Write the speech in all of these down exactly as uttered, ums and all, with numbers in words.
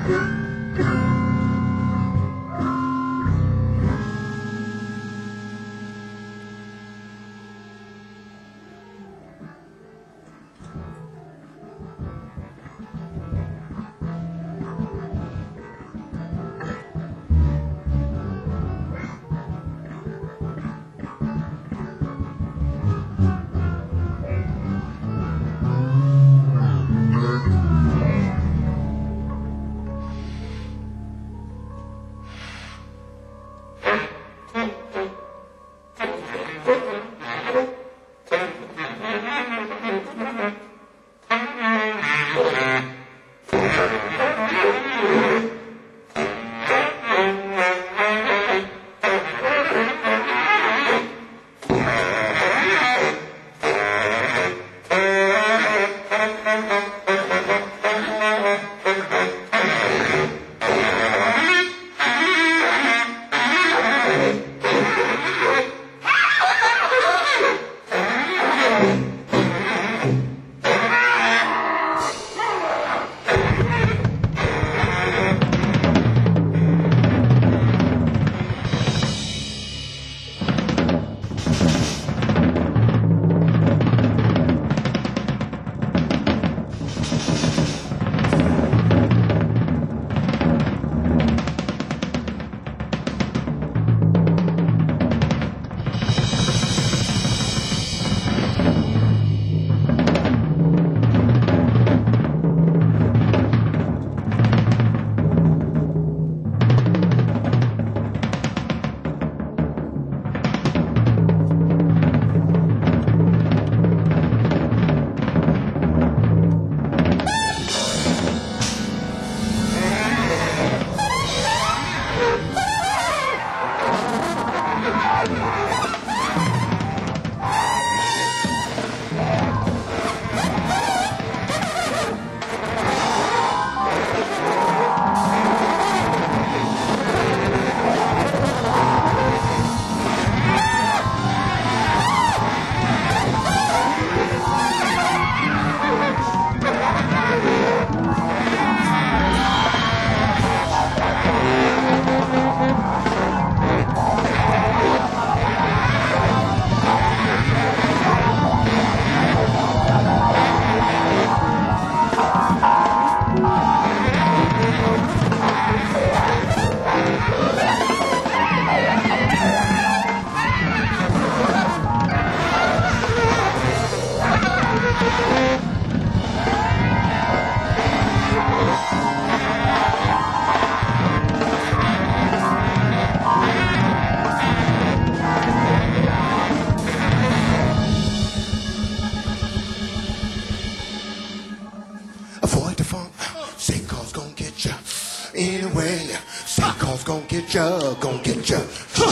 ya, gon' get ya.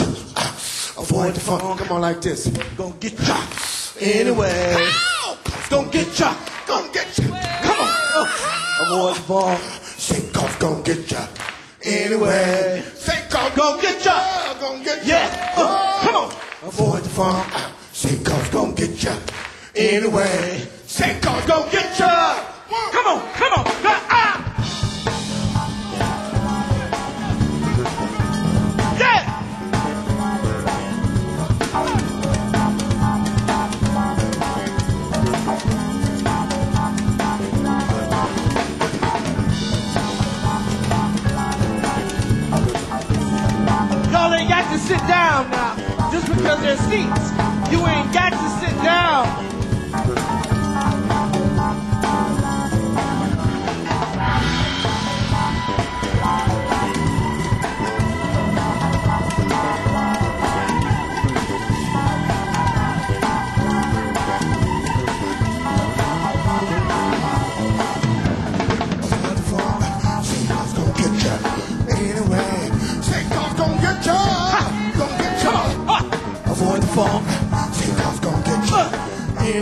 Avoid the funk, come on like this. Gon' get ya. Anyway, gon' get ya, gon' get ya. Come on. Avoid the funk. Shake off, gon' get ya. Anyway, shake off, gon' get ya, gon' get ya. Yeah, uh, come on. Avoid the funk. Shake off, gon' get ya. Anyway, shake off, gon' get ya. Come on, come on. Ah, ah. Sit down now, just because there's seats. You ain't got to sit down. Avoid the funk, Shake-off's gon' get ya.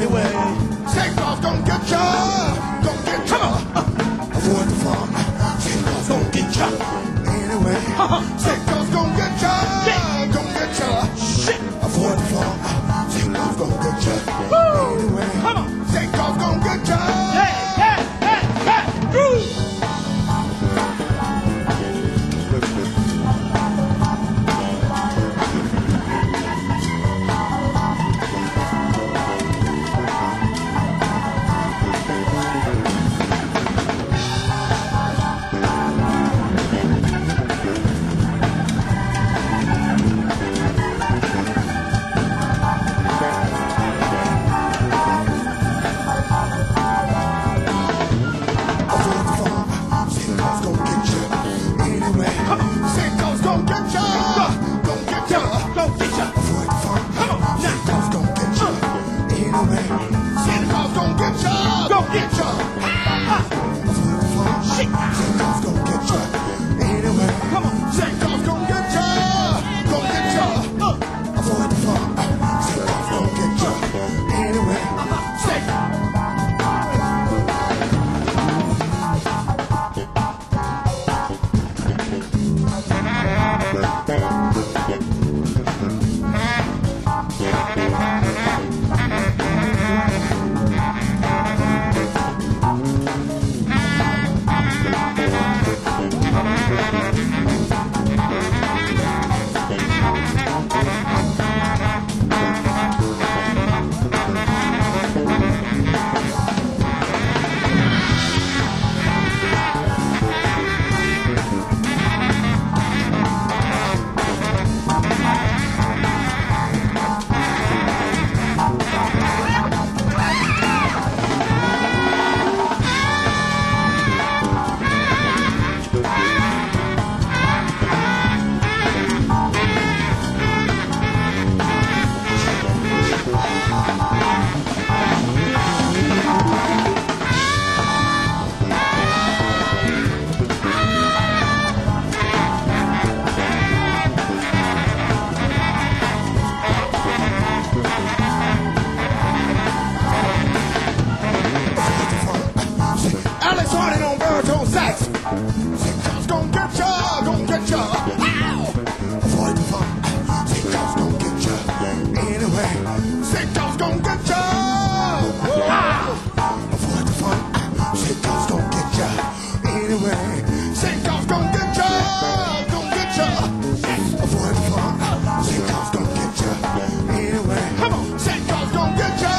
St. Claus gon' get you anyway. Come on. Saint Claus gon' get you. Gon' get you. Gon' get you. Avoid the fun. Come on. Saint Claus gon' get you anyway. Santa Claus gon' get you. Gon' get you. Avoid the fun. Saint Claus gon' get you anyway. Come on. Saint Claus gon' get you. Gon' get you. Avoid the fun. Saint Claus gon' get you anyway. Saint Alex Hardy on baritone sax. Saint Claus gon' get ya, gon' get ya. Ow! Avoid the fun. Saint Claus gon' get ya anyway. Saint Claus gon' get ya. Ow! Avoid the fun. Saint Claus gon' get ya anyway. Saint Claus gon' get ya, gon' get ya. Avoid the fun. Saint Claus gon' get ya anyway. Come on, Saint Claus gon' get ya.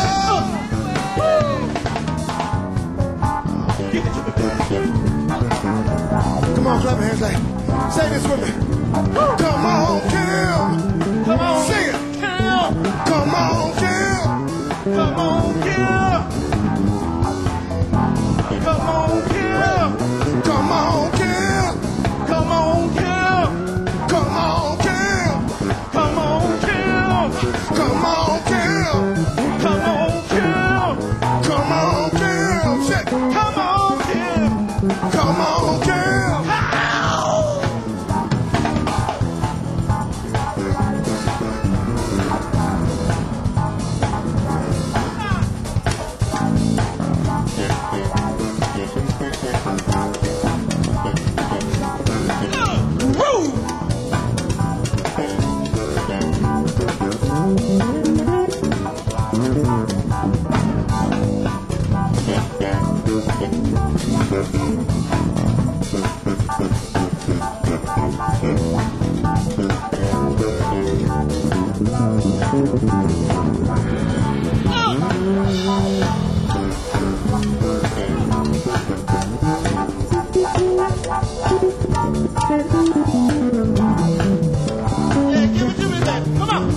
Come on, clap your hands like, say this with me. Come on, Kim. Come on, sing it. Kim. Come on, Kim. Come on, Kim. Come on, Kim. Come on, Kim. Come on, Kim. Come on, Kim. Come on, Kim. Come on, Kim. Come on, Kim. Come on, Kim. Shake. Come on, Kim. Come on, Kim. Yeah, give it to me then. Come on.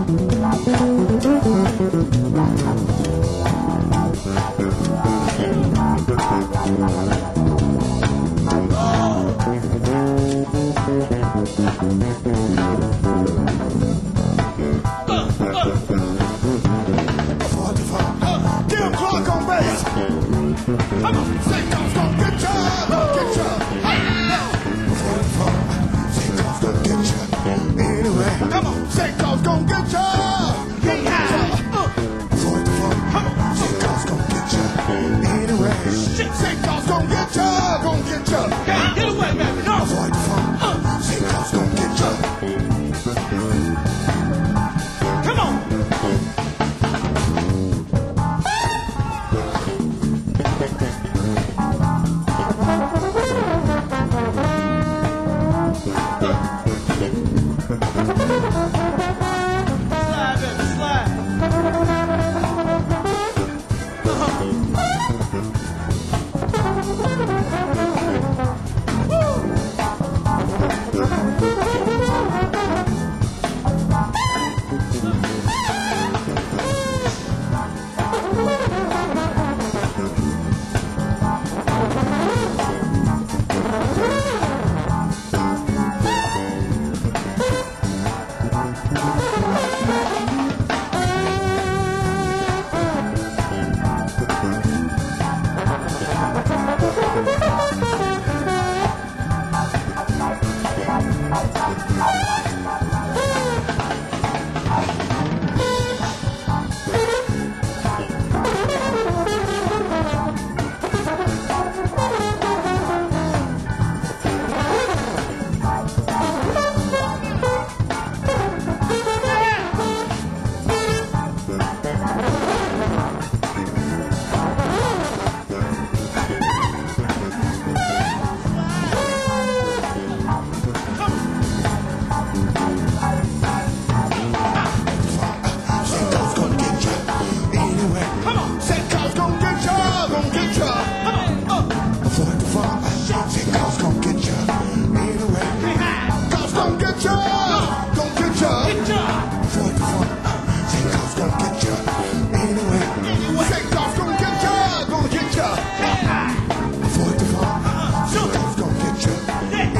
Kim Clark on bass. Come on, Saint Claus gon' get ya, gon' get ya. Before the fall, Saint Claus gon' get ya anyway. Come on, Saint Claus gon' get ya. Get ya. Before the fall, Saint Claus gon' get ya anyway. Saint Claus gon' get ya, gon' get ya. Get away, baby, no. Before the fall, Saint Claus gon' get ya. Come on. Slide, baby, slide.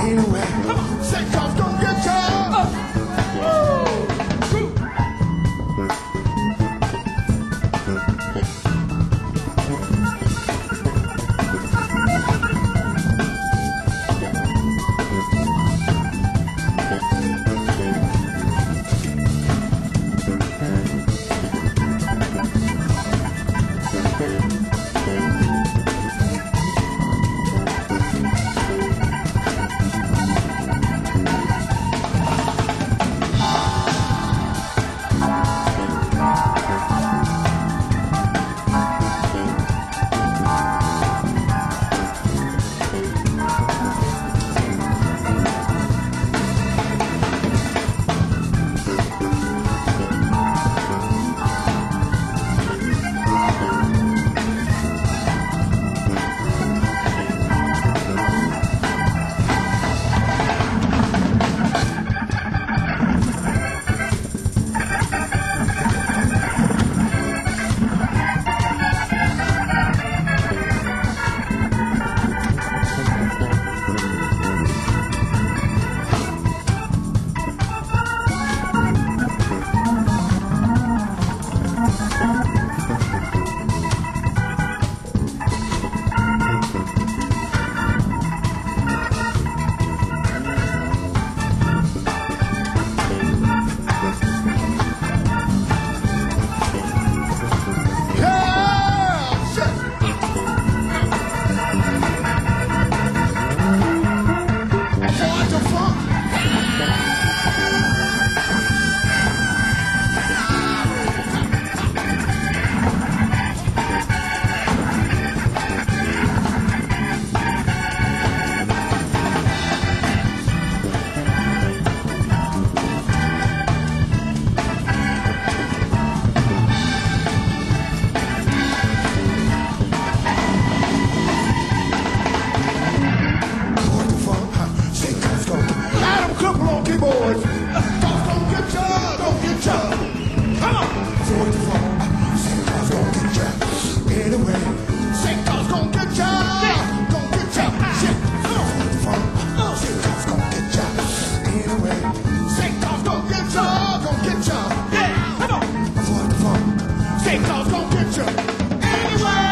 Anyway, Saint Claus gonna get ya. Keyboard. Saint Claus gonna get ya, gonna get ya. Come on. Avoid the phone. Saint Claus gonna get ya. Anyway, Saint Claus gonna get ya, gonna get ya. Shit. Come on. Avoid the phone. Saint Claus gonna get ya. Anyway, Saint Claus gonna get ya, gonna get ya. Yeah. Come on. Avoid the phone. Saint Claus gonna get ya. Anyway.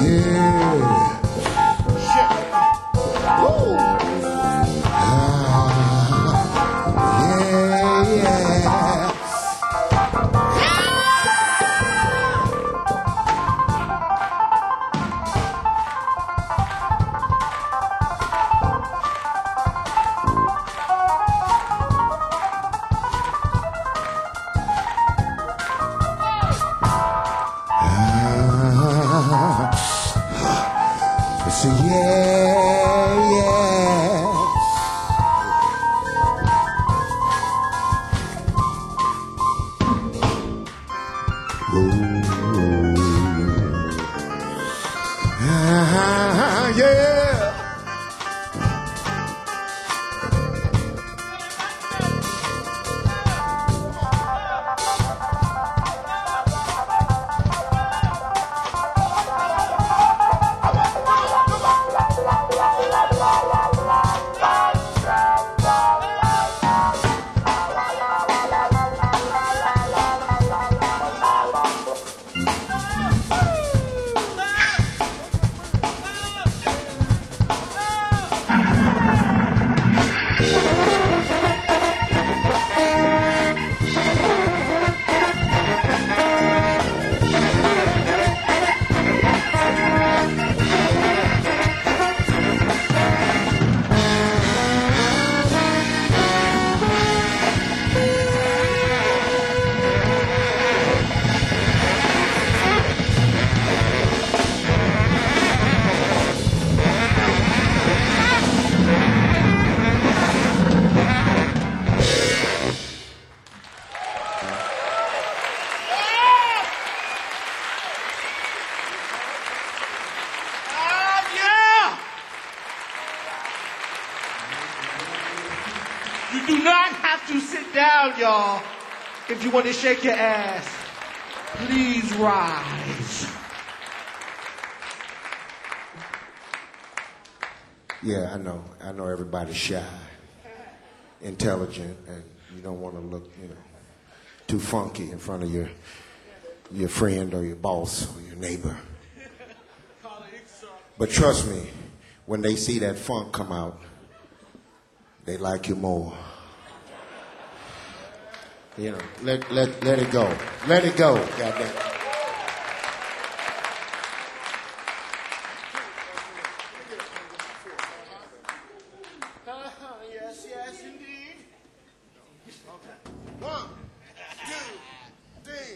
Yeah. Woo. Ah, yeah, yeah. So yeah, yeah. Ooh. Ah, yeah. You do not have to sit down, y'all. If you want to shake your ass, please rise. Yeah, I know. I know everybody's shy, intelligent, and you don't want to look, you know, too funky in front of your your friend or your boss or your neighbor. But trust me, when they see that funk come out, they like you more. You know, let let let it go. Let it go, goddamn. Uh-huh, yes, yes, indeed. Okay. One, two, three.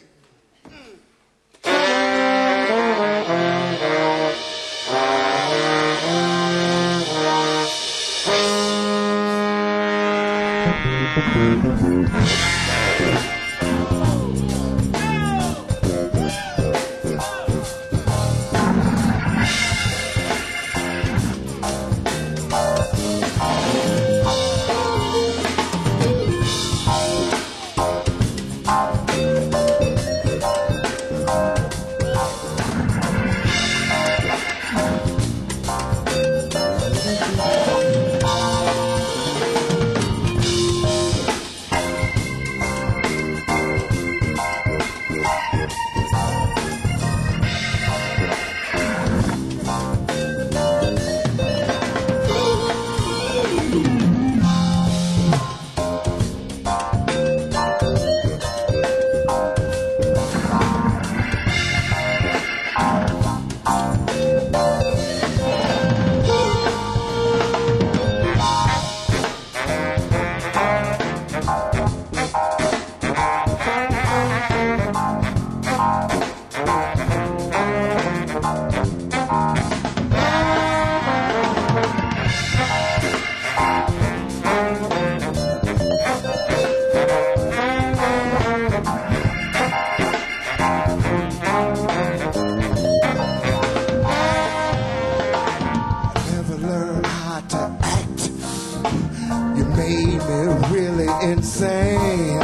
Insane,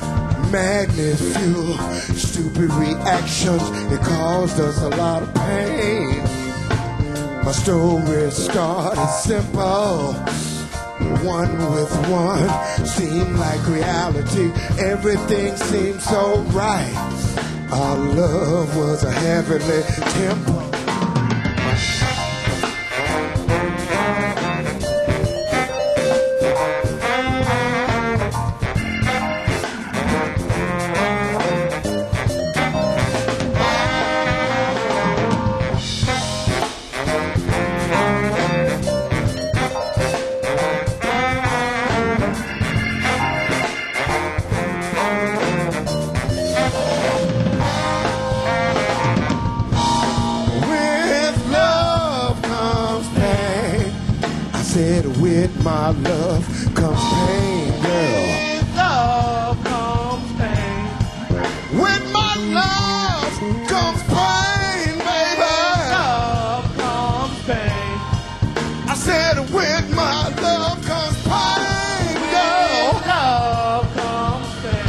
magnet fuel, stupid reactions, it caused us a lot of pain. My story started simple, one with one seemed like reality, everything seemed so right. Our love was a heavenly temple. said, with my love comes pain, girl. With love comes pain. With my love comes pain, baby. Love comes pain. I said, with my love comes pain, girl. With love comes pain.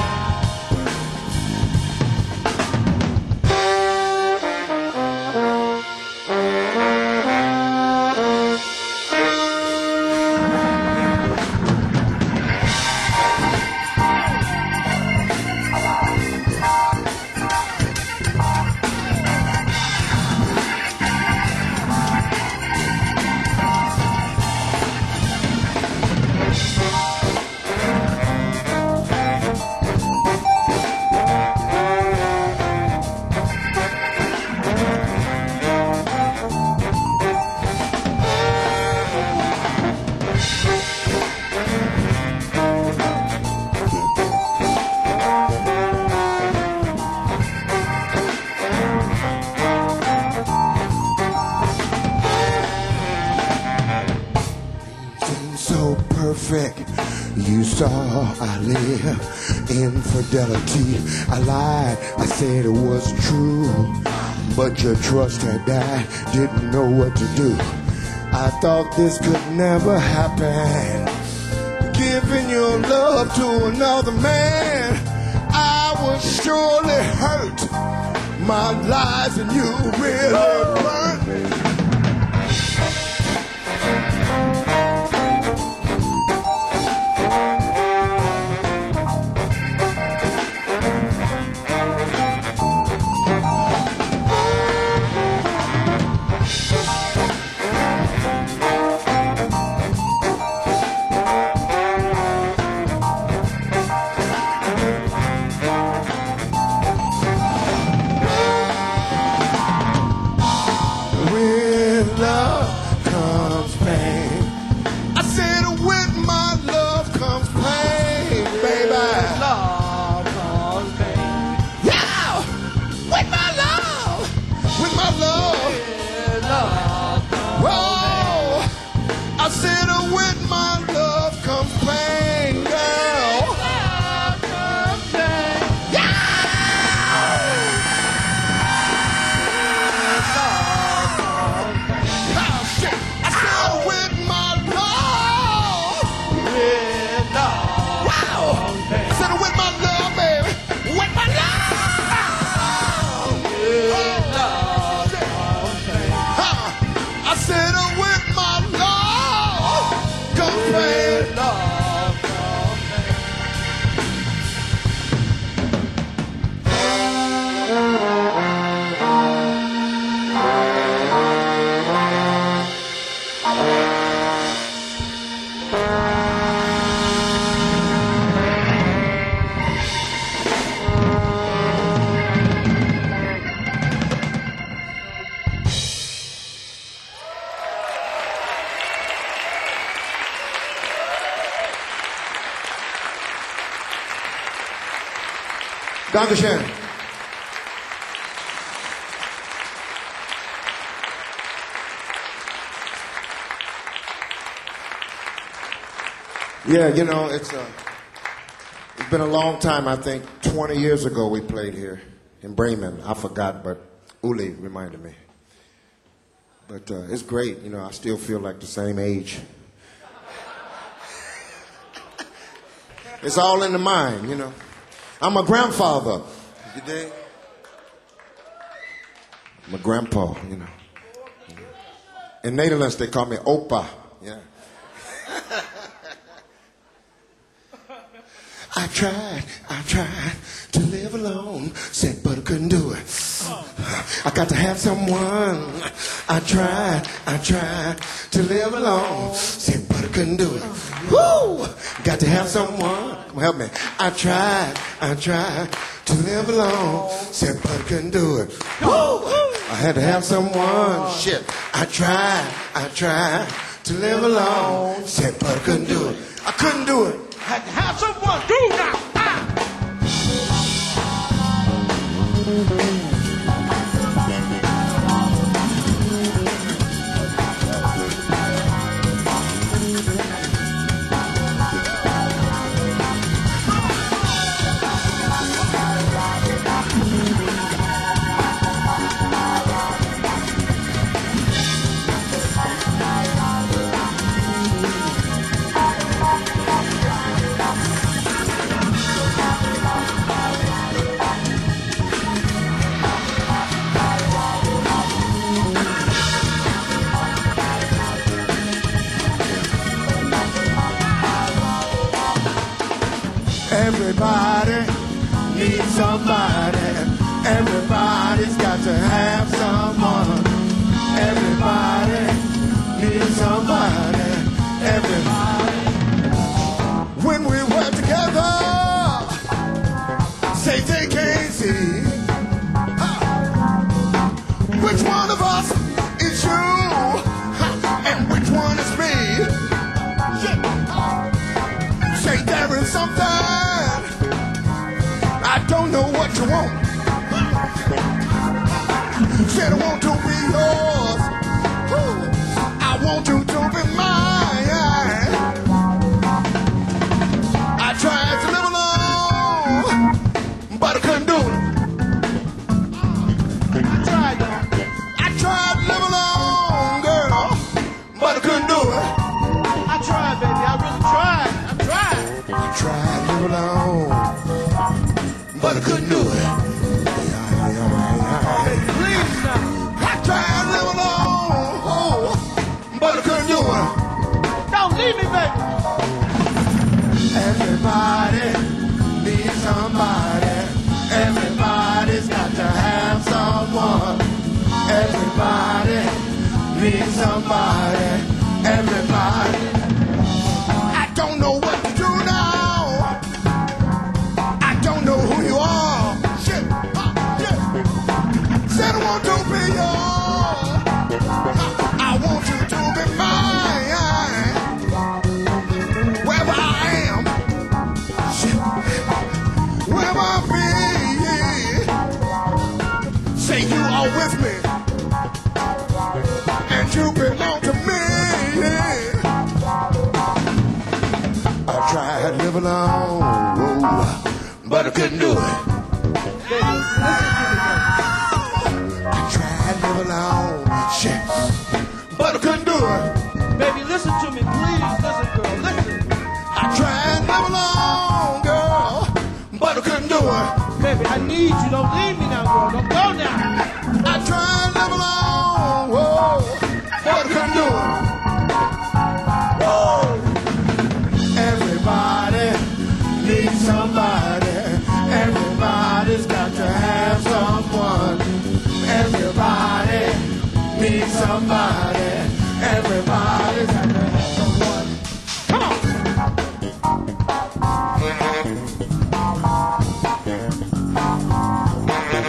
So perfect, you saw I live infidelity. I lied, I said it was true, but your trust had died, didn't know what to do. I thought this could never happen, giving your love to another man. I was surely hurt, my lies and you really burned me. Dankeschön. Yeah, you know, it's uh, it's been a long time. I think twenty years ago we played here in Bremen. I forgot, but Uli reminded me. But uh, it's great. You know, I still feel like the same age. It's all in the mind, you know. I'm a grandfather. You dig? I'm a grandpa, you know. In Netherlands, they call me Opa. Yeah. I tried, I tried to live alone, said, but I couldn't do it. I got to have someone. I tried, I tried to live alone, said, but I couldn't do it. Woo! Got to have someone. Come on, help me. I tried, I tried to live alone, said, but I couldn't do it. Woo! I had to have someone. Shit. I tried, I tried to live alone, said, but I couldn't do it. I couldn't do it. Had to have someone do now. Ah. Everybody needs somebody. Everybody's got to have someone. Everybody needs somebody. Everybody. When we work together, say they can't see. Which one of us is you? And which one is me? Say there is something I don't know what you want. Said I want to be yours. I want you to be mine. I tried to live alone, but I couldn't do it. I tried that. I tried to live alone, girl, but I couldn't do it. I tried, baby. I really tried. I tried. I tried to live alone, but I couldn't do it. Baby, please now. I tried to live alone, oh, but I couldn't do it. Don't leave me, baby. Everybody needs somebody. Everybody's got to have someone. Everybody needs somebody. Everybody. I don't know what to do now. I don't know who you are. Shit. Ah, shit. Said I want to be yours. I want you to be mine. Wherever I am. Shit. Wherever I be. Say you are with me. And you belong to me. I tried to live alone, but I couldn't do it. Baby, listen to me, baby. I tried to live alone, shit, but I couldn't do it. Baby, listen to me, please. Listen, girl, listen. I tried to live alone, girl, but I couldn't do it. Baby, I need you. Don't leave me now, girl. Don't go now. I tried to live alone, whoa, but I couldn't do it. Whoa. Everybody needs somebody. Everybody's got to have someone. Everybody needs somebody. Everybody's got to have someone. Come on.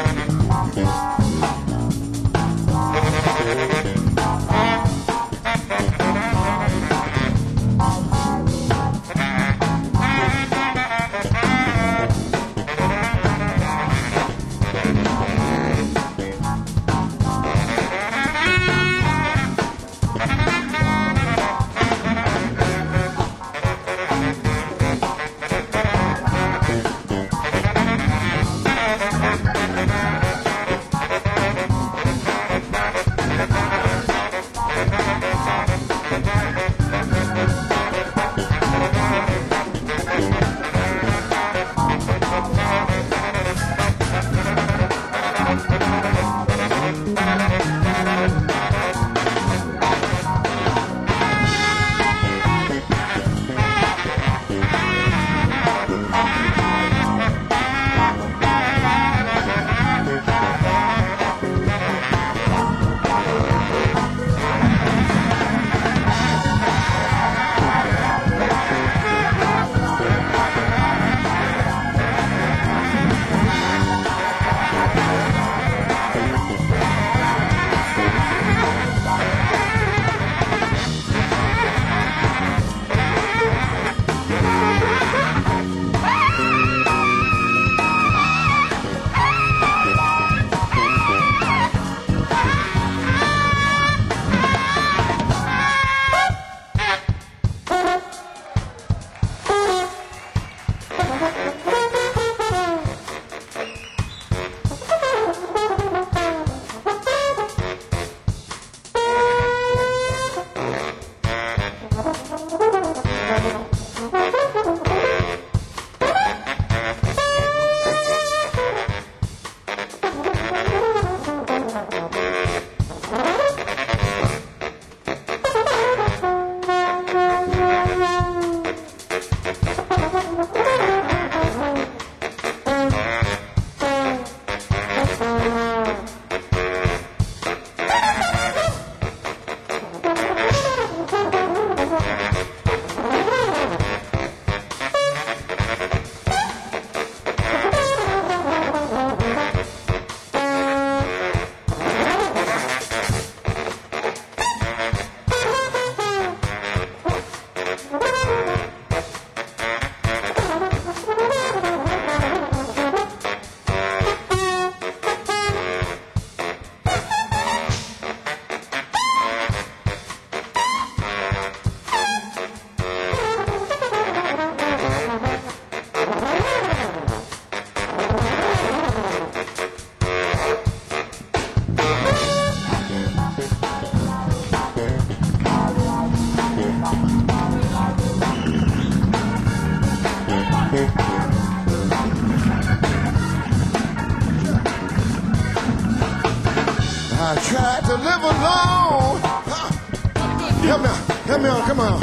to live alone. Huh? Help me out, help me out, come on.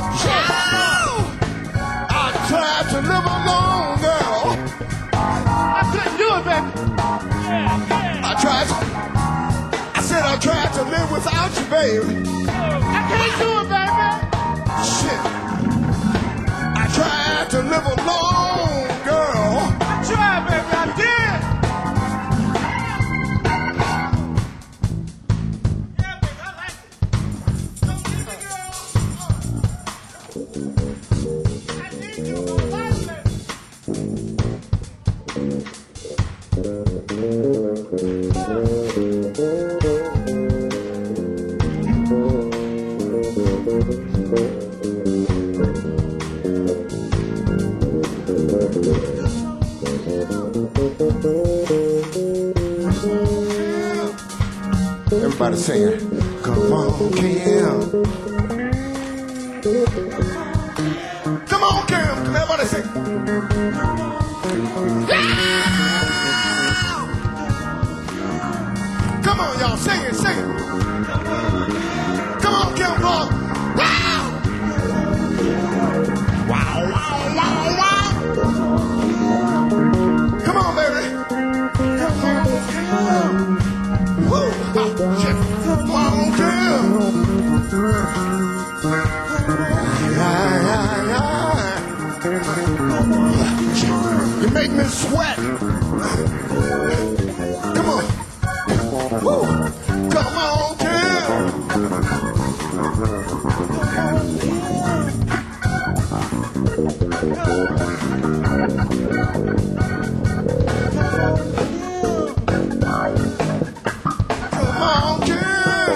I tried to live alone, girl. I couldn't do it, baby. I tried to, I said I tried to live without you, baby. I can't do it, baby. Shit. I tried to live alone, girl. I tried, baby, I did. Yeah, baby, I like it. Don't leave me, girl. I need you in my life, baby. Everybody singing. Come on, Kim. Come on, Kim. Come everybody sing. Come on, y'all. Sing it, sing it. Come on, Kim. Come on. Wow, wow, wow, wow. Come on, baby. Come on, Kim. Woo. Come on, Kim. Yeah, yeah, yeah. You make me sweat. Come on. Woo. Come on, Kim. Come on, Kim.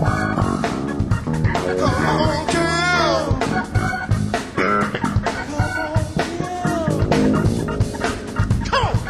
Come on, Kim. Come on.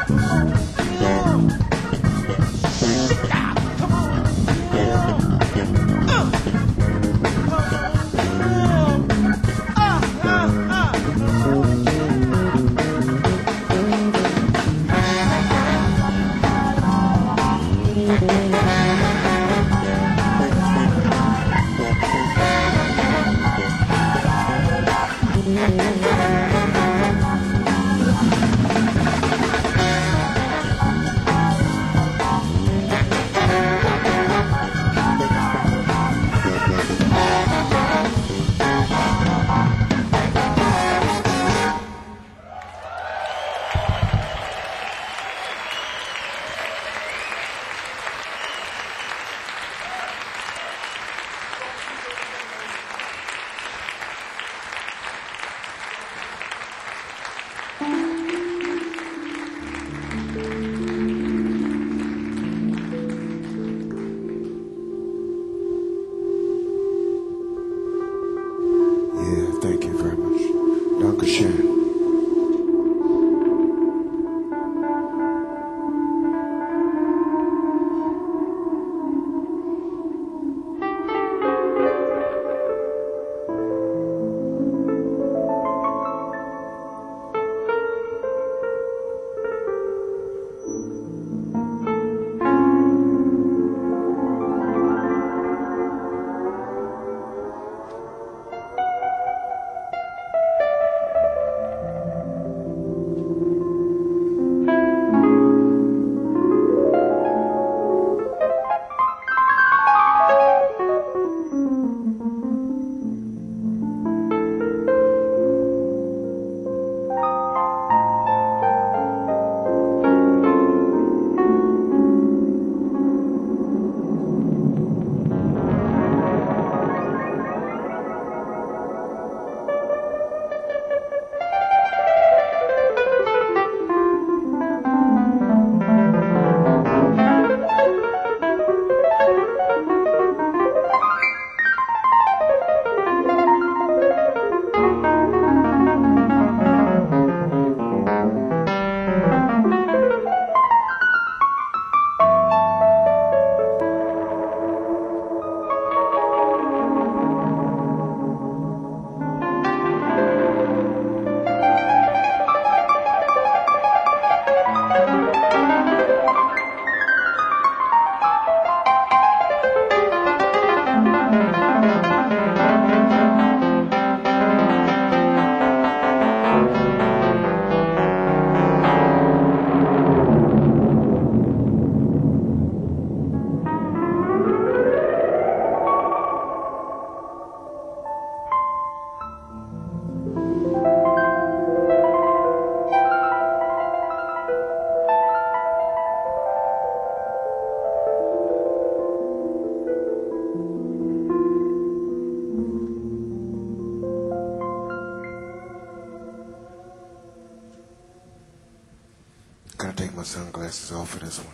Gotta take my sunglasses off for this one.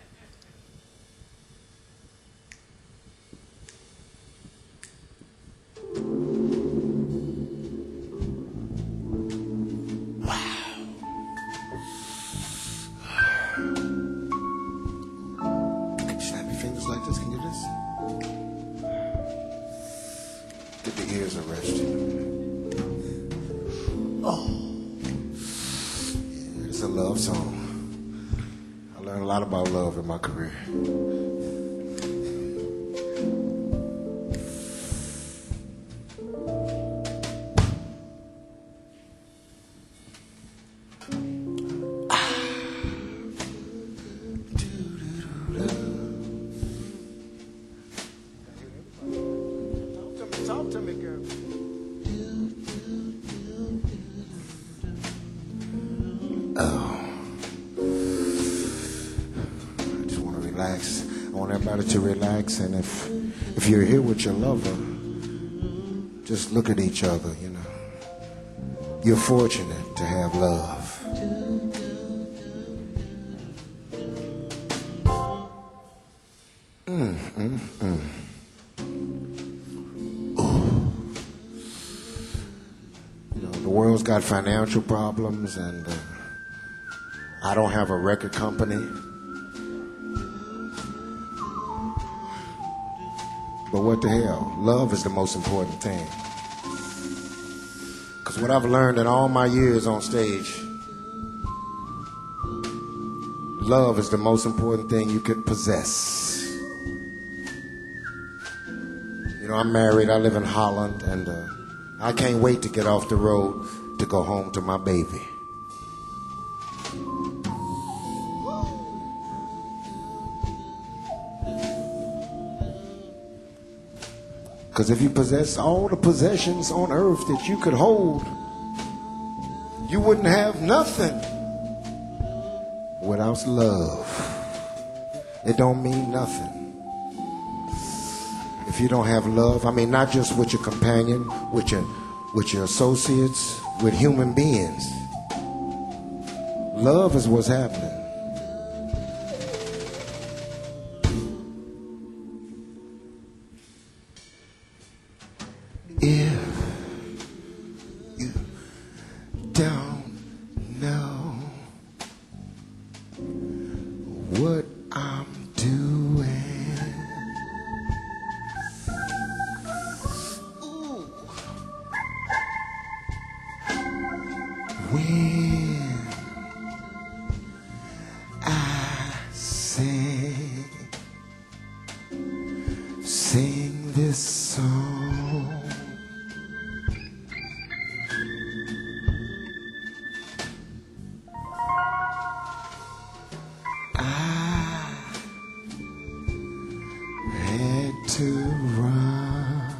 Can you snap your fingers like this? Can you do this? Get the ears a rest. Oh. Yeah, it's a love song. I learned a lot about love in my career. Talk to me, girl. Oh. I just want to relax. I want everybody to relax, and if if you're here with your lover, just look at each other, you know. You're fortunate to have love. Mm, mm, mm. The world's got financial problems, and uh, I don't have a record company. But what the hell? Love is the most important thing. Because what I've learned in all my years on stage, love is the most important thing you could possess. You know, I'm married, I live in Holland, and uh, I can't wait to get off the road to go home to my baby. Because if you possess all the possessions on earth that you could hold, you wouldn't have nothing without love. It don't mean nothing. If you don't have love, I mean, not just with your companion, with your, with your associates, with human beings. Love is what's happening. If you don't know what I'm doing, ooh, when I sing, sing this song, to run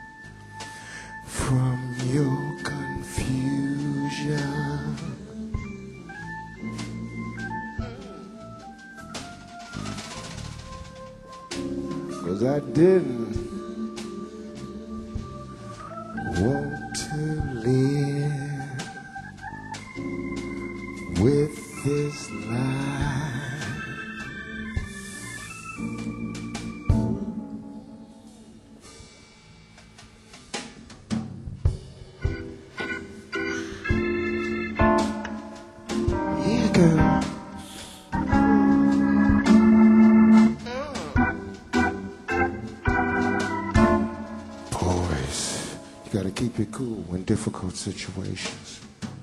from your confusion. 'Cause I didn't want to live with this lie. Girl. Boys, you gotta keep it cool in difficult situations.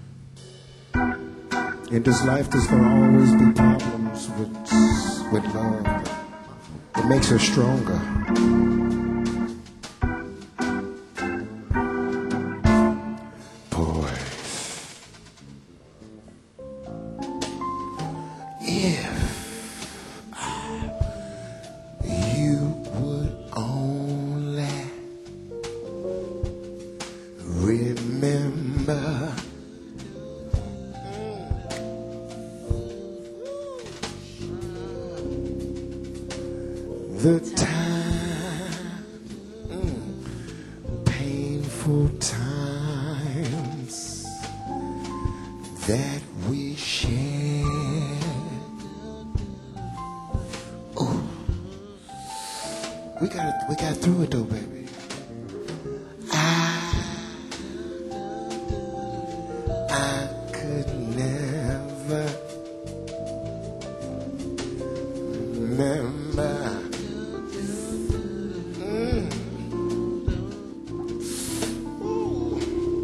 In this life, there's gonna always be problems with, with love. It makes her stronger. painful times that we shared. Oh, we got we got through it though, baby. I I could never remember. Mm. Ooh.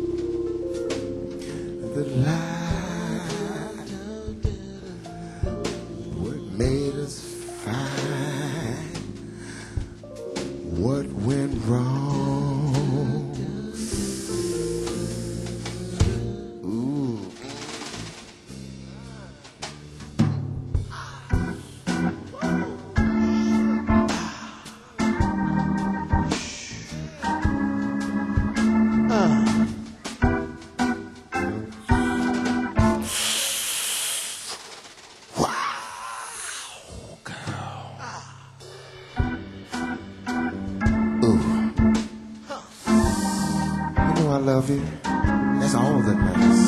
The lie, what made us fight, what went wrong. Ooh. I love you. That's all that matters.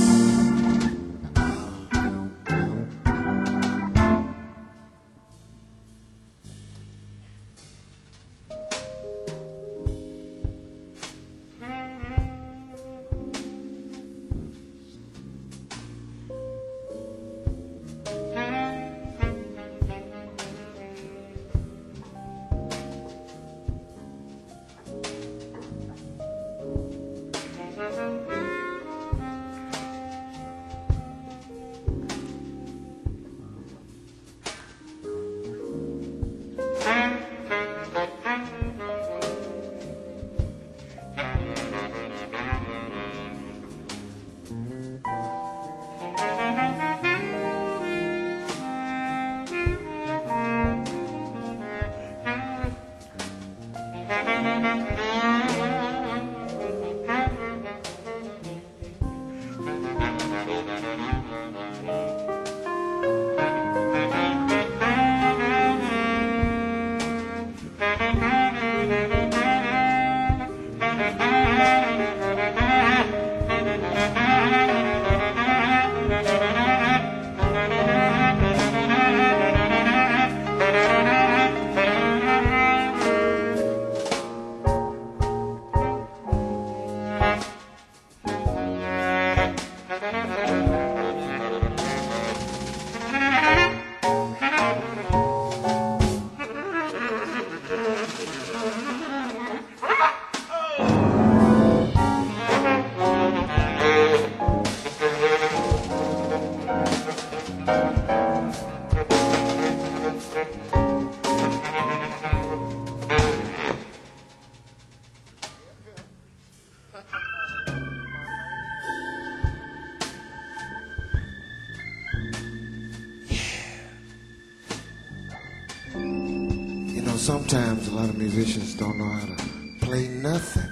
Sometimes a lot of musicians don't know how to play nothing.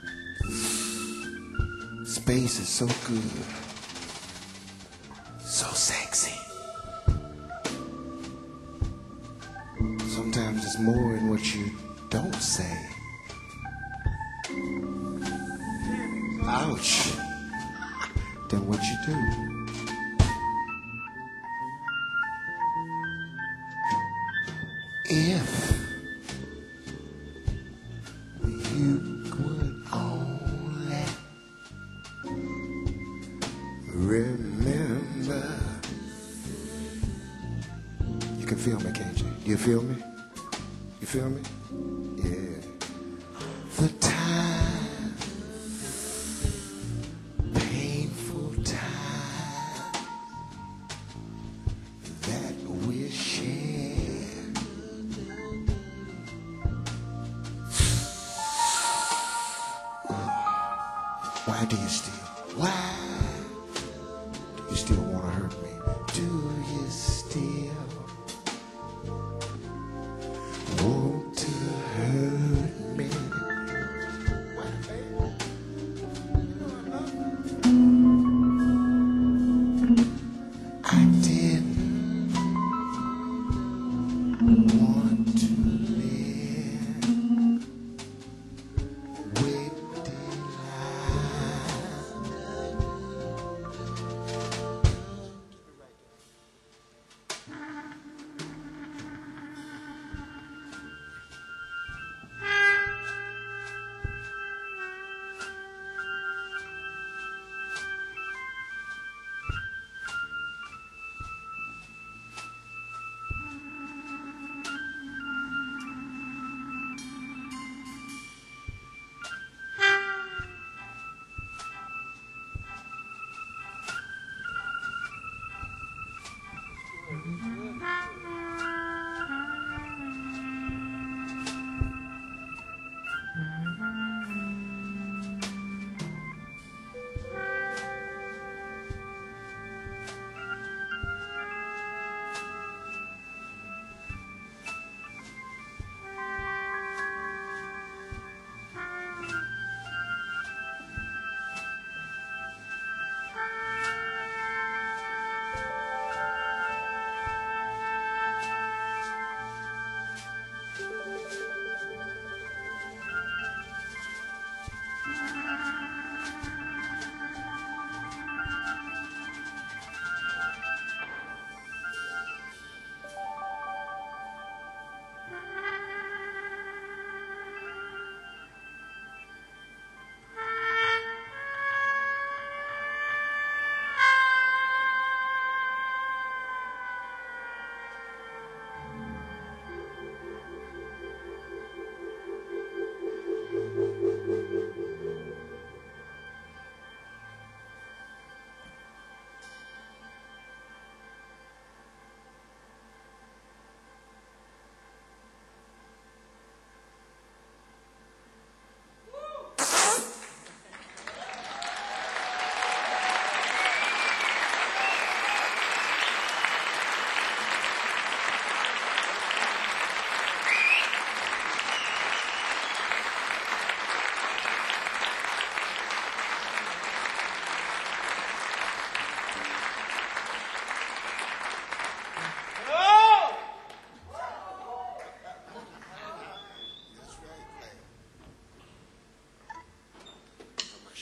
Space is so good, so sexy. Sometimes it's more in what you don't say. Ouch, than what you do. If you could only remember. You can feel me, can't you? Do you feel me? You feel me? Yeah. The time, painful time that we shared. Why do you still? Why do you still want to hurt me? Do you still want to hurt me? I didn't want to live with delight.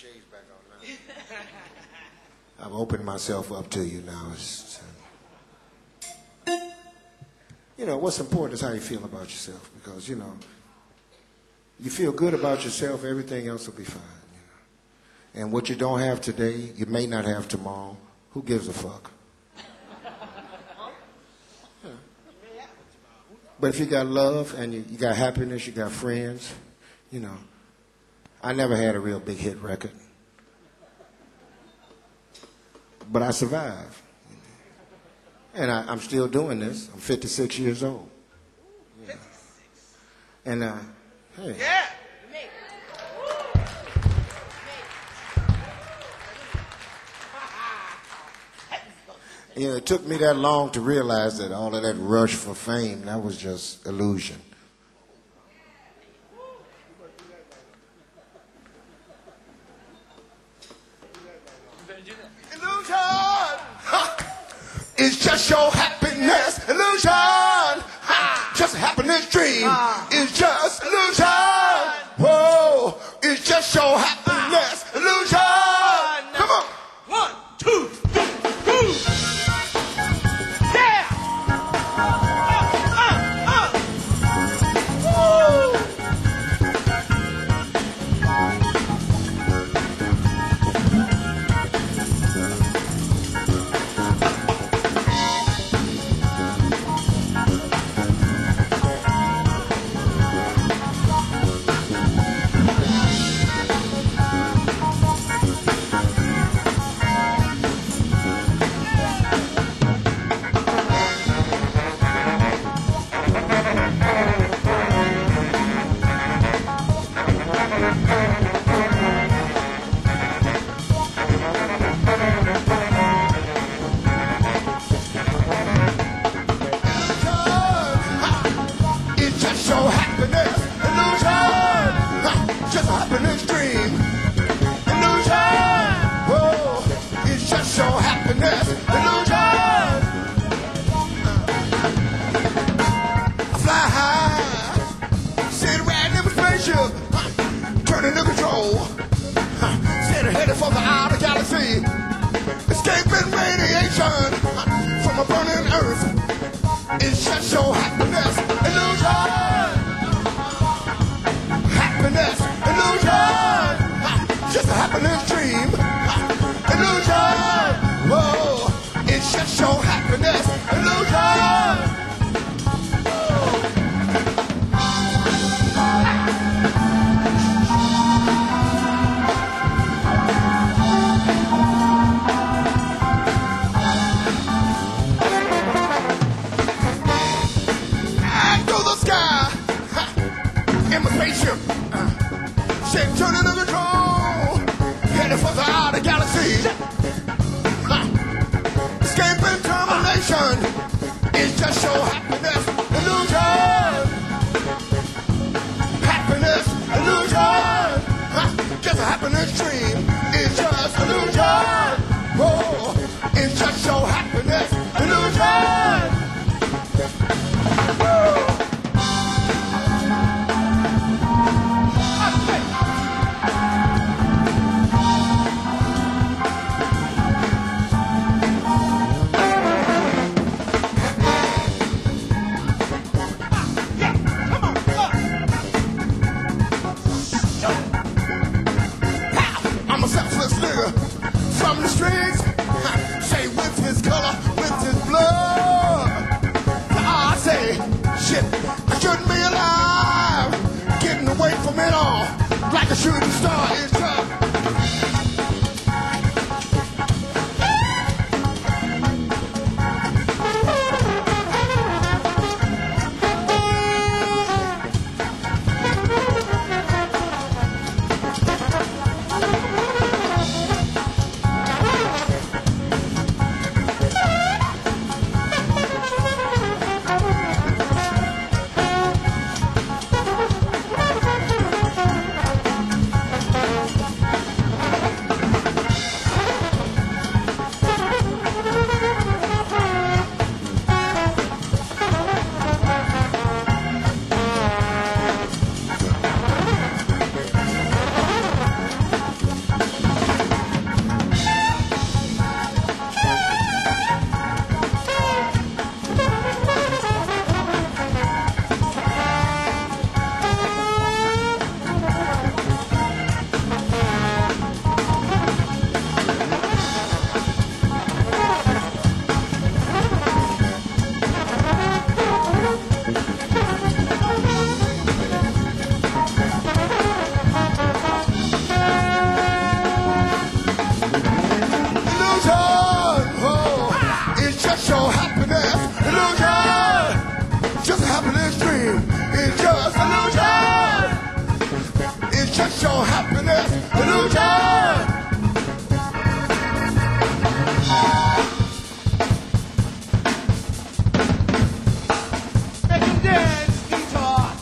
shades back on now. I've opened myself up to you now. It's, uh, you know, what's important is how you feel about yourself, because, you know, you feel good about yourself, everything else will be fine. You know? And what you don't have today, you may not have tomorrow. Who gives a fuck? Yeah. But if you got love and you, you got happiness, you got friends, you know. I never had a real big hit record. But I survived. And I, I'm still doing this. I'm fifty-six years old. Yeah. And, uh, hey. Yeah. You know, it took me that long to realize that all of that rush for fame, that was just illusion. Illusion! Ha! It's just your happiness. Illusion! Ha! Just a happiness dream. It's just illusion. Whoa! It's just your happiness. Illusion! Come on! One, two, three. Yeah! Uh, uh, uh. Woo! It's just your happiness, illusion. Ha! Just a happiness dream, illusion. Whoa, it's just your happiness, illusion. I fly high, sit right in the spaceship, ha! Turning to control. Ha! Set headed for the outer galaxy, escaping radiation ha! From a burning earth. It's just your happiness, illusion. Happiness, illusion. Ha, just a happiness dream. Ha, illusion. Whoa, it's just your happiness, illusion. In my spaceship, uh, ship turning to control, headed for the outer galaxy. Uh, escaping termination, it's just your happiness, illusion. Happiness, illusion. Uh, just a happiness dream, it's just illusion. Whoa, it's just your happiness, illusion. Woo. I'm a selfless nigga from the streets. Say with his color, with his blood. I say, shit, I shouldn't be alive. Getting away from it all, like a shooting star is tough. your happiness, illusion. Make him dance, guitar.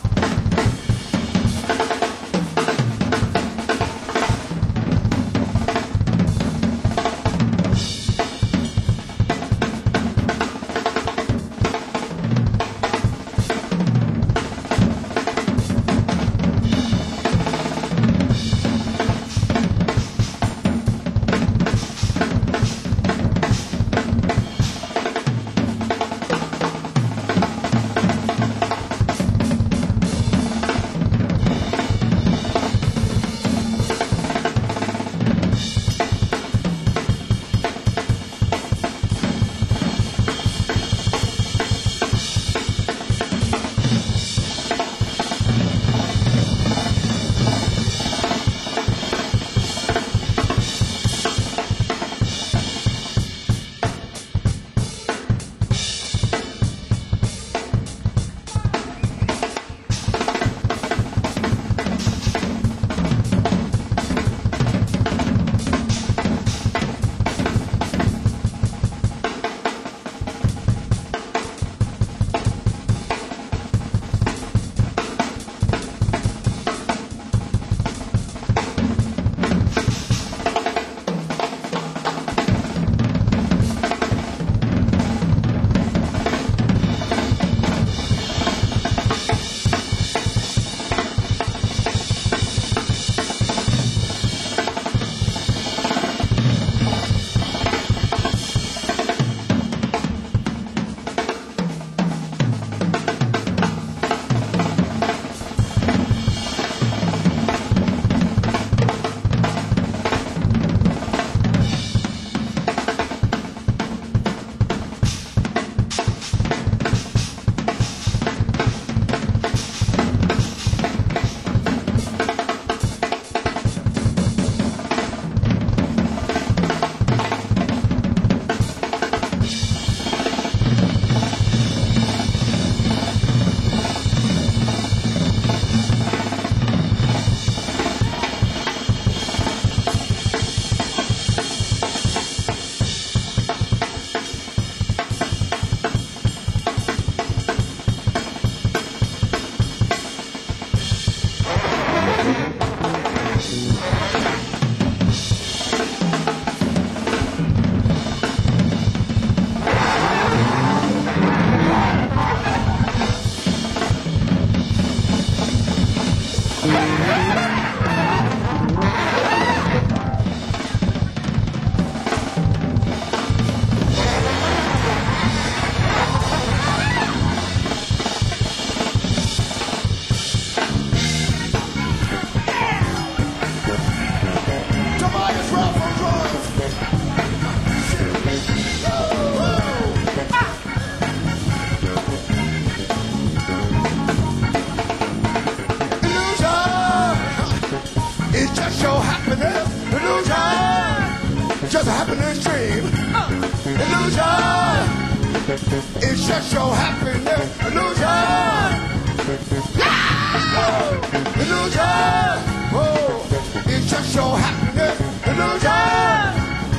Just a happiness dream. Illusion. It's just your happiness. Illusion. Illusion. Oh, it's just your happiness. Illusion.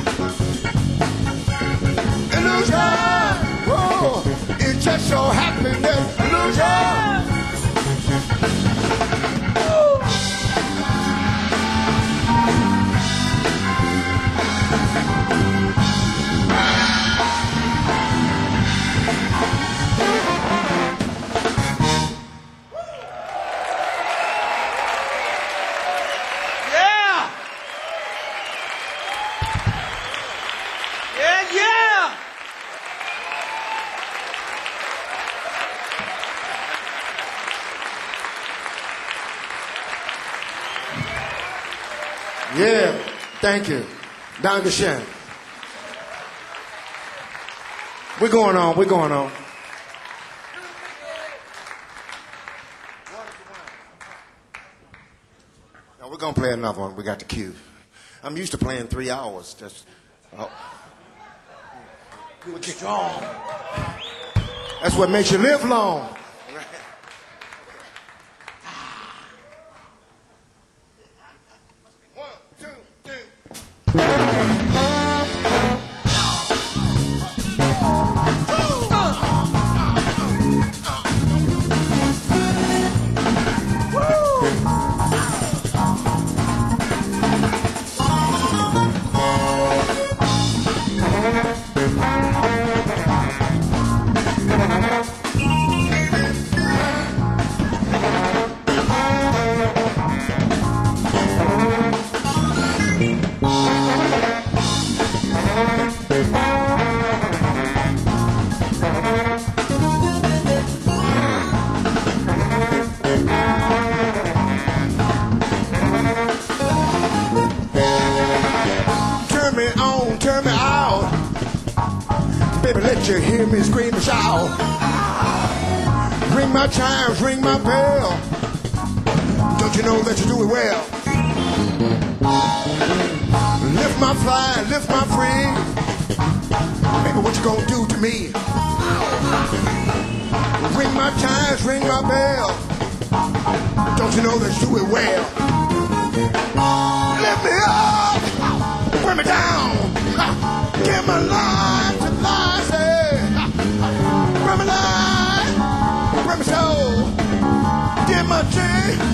Illusion. Oh, it's just your happiness. Illusion. Yeah, thank you. Dankeschön. We're going on, we're going on. Now we're going to play another one. We got the cue. I'm used to playing three hours. Just, oh. Good strong. That's what makes you live long. on, turn me out. Baby, let you hear me scream and shout. Ring my chimes, ring my bell. Don't you know that you do it well? Lift my fly, lift my free. Baby, what you gonna do to me? Ring my chimes, ring my bell. Don't you know that you do it well? Lift me up, bring me down. Give my life to life, say. Bring me life, bring me soul. Give my chin.